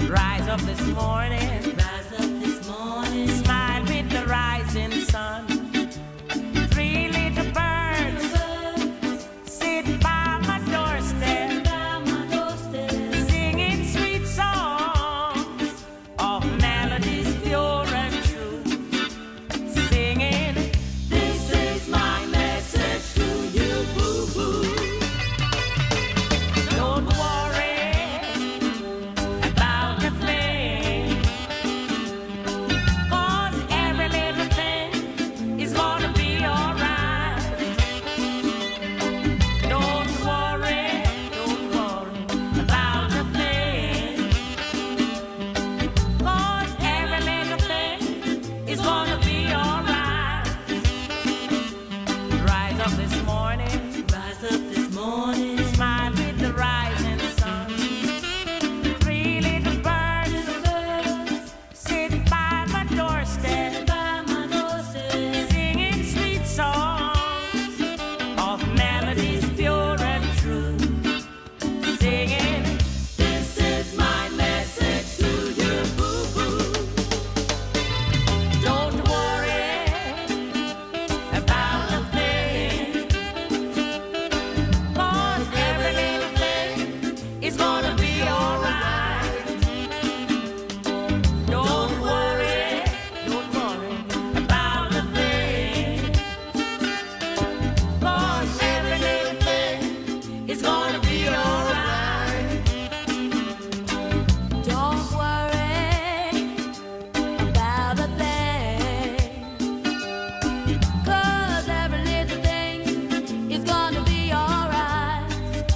Rise up this morning, smile with the rising sun. Three little birds sit by my doorstep, singing sweet songs of melodies pure and true. Singing, this is my message to you. Don't worry about a thing, 'cause every little thing is gonna be alright. Don't worry about a thing, 'cause every little thing is gonna be alright. Rise up this morning, smile with the rising sun. Three little birds sit by my doorstep, singing sweet songs of melodies pure and true. Singing, this is my message to you. Don't worry about a thing, 'cause every little thing is gonna be alright. Don't worry about a thing, 'cause every little thing is gonna be alright. Don't worry about a thing, 'cause every little thing is gonna be alright.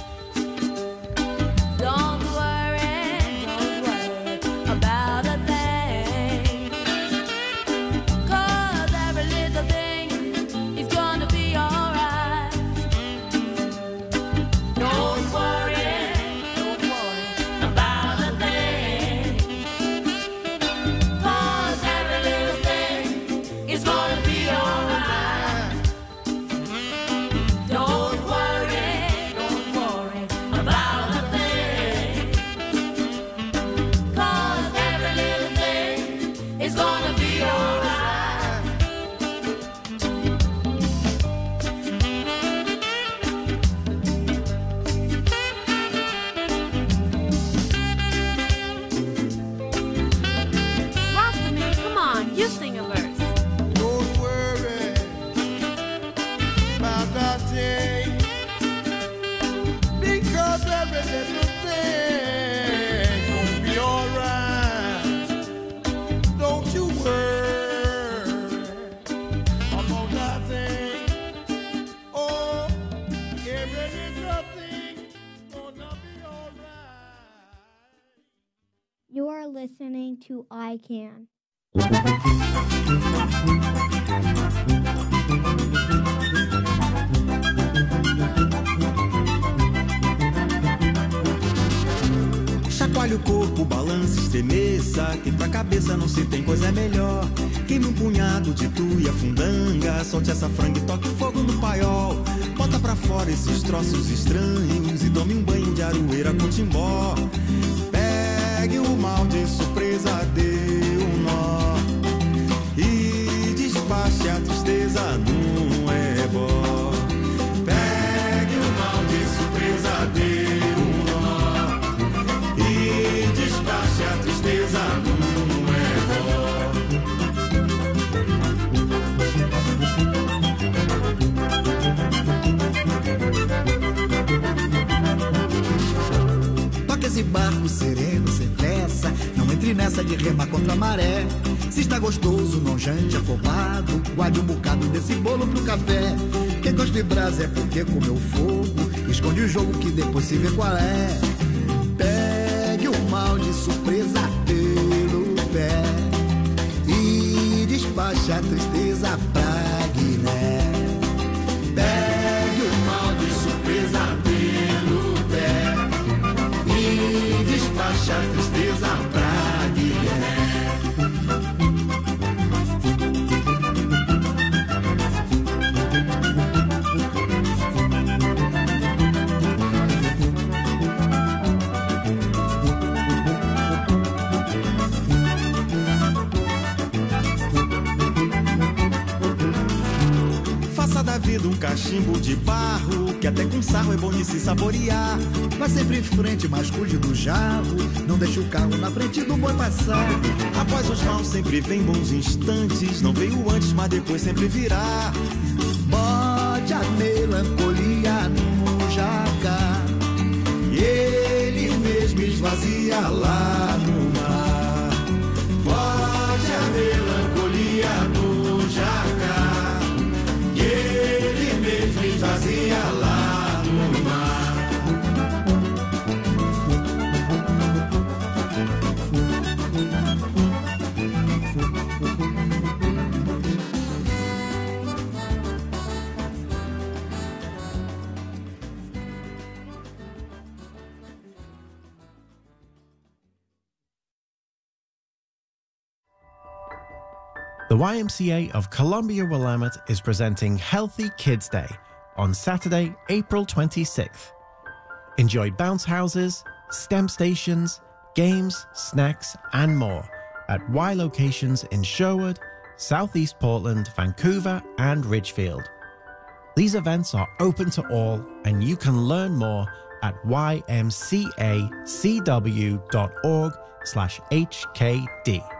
Don't worry about a thing, 'cause every little thing is gonna be alright. Don't worry about a thing, 'cause every little thing is gonna be alright. Don't worry about a thing, 'cause every little thing is gonna be alright. Rostamere, come on, you sing a verse. Don't worry about that thing, because every little thing gonna be alright. Don't you worry about that thing. Oh, every little thing gonna be alright. You are listening to I Can. Chacoalhe o corpo, balance, estremeça, que pra cabeça não se tem coisa melhor. Queime um punhado de tuia, fundanga, solte essa franga e toque fogo no paiol. Bota pra fora esses troços estranhos e tome um banho de aroeira com timbó. Pegue o mal de surpresa, dê um nó e despache a tristeza num ebó. Pegue o mal de surpresa, dê um nó e despache a tristeza num ebó. Toque esse barco sereno, sem pressa. Não entre nessa de remar contra a maré. Se está gostoso, não jante afobado. Guarde um bocado desse bolo pro café. Quem gosta de brasa é porque comeu fogo. Esconde o jogo que depois se vê qual é. Pegue o mal de surpresa pelo pé e despache a tristeza pra Guiné. Pegue o mal de surpresa pelo pé e despache a tristeza pra Guiné. cachimbo de barro, que até com sarro é bom de se saborear. Vá sempre em frente, mas cuide do jarro, não deixe o carro na frente do boi passar. Após os maus sempre vem bons instantes, não veio antes, mas depois sempre virá. Bote a melancolia no jacar, e ele mesmo esvazia lá no mar. Bote a melancolia no jacar, e ele mesmo esvazia lá no mar. The YMCA of Columbia Willamette is presenting Healthy Kids Day on Saturday, April 26th. Enjoy bounce houses, STEM stations, games, snacks, and more at Y locations in Sherwood, Southeast Portland, Vancouver, and Ridgefield. These events are open to all, and you can learn more at ymcacw.org/HKD.